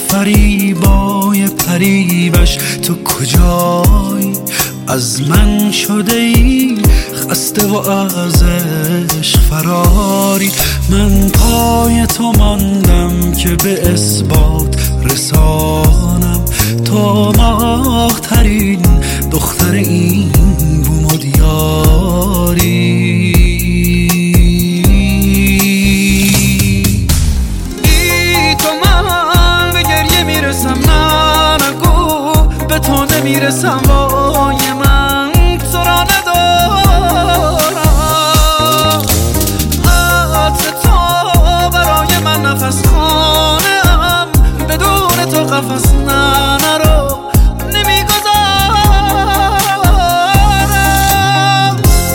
فریبای پریوش تو کجایی؟ از من شده ای خسته و از عشق فراری. من پای تو ماندم که به اثبات رسانم، تو ماه ترین دختر این بوم و دیاری. میرسم وای من تو را ندارم، عطر تو برای من نفس خانم، بدون تو قفس نرو نمیگذارم.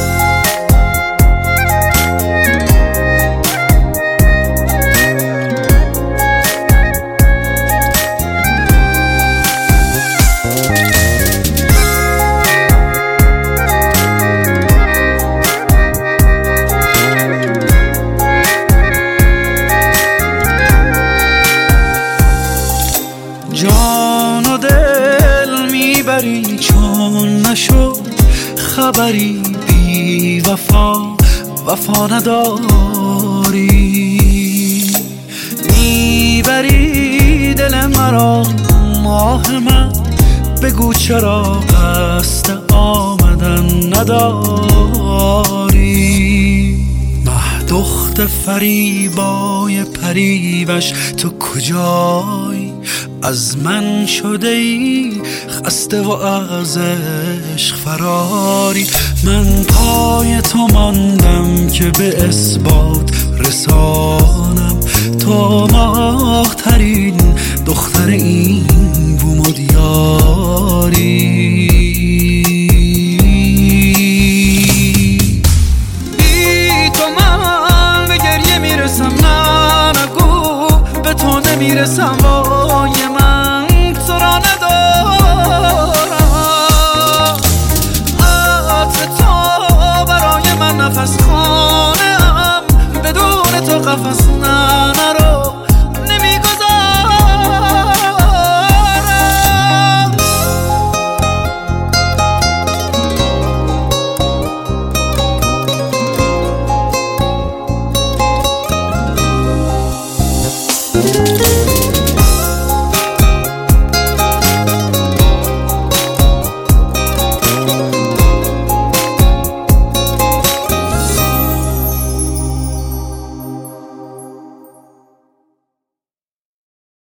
جان و دل میبری چون نشد خبری، بی وفا نداری. میبری دل مرا ماه من، بگو چرا قصد آمدن نداری. دخت فریبای پریوش تو کجایی؟ از من شده ای خسته و از عشق فراری. من پای تو ماندم که به اثبات رسانم، تو ماه ترین دختر این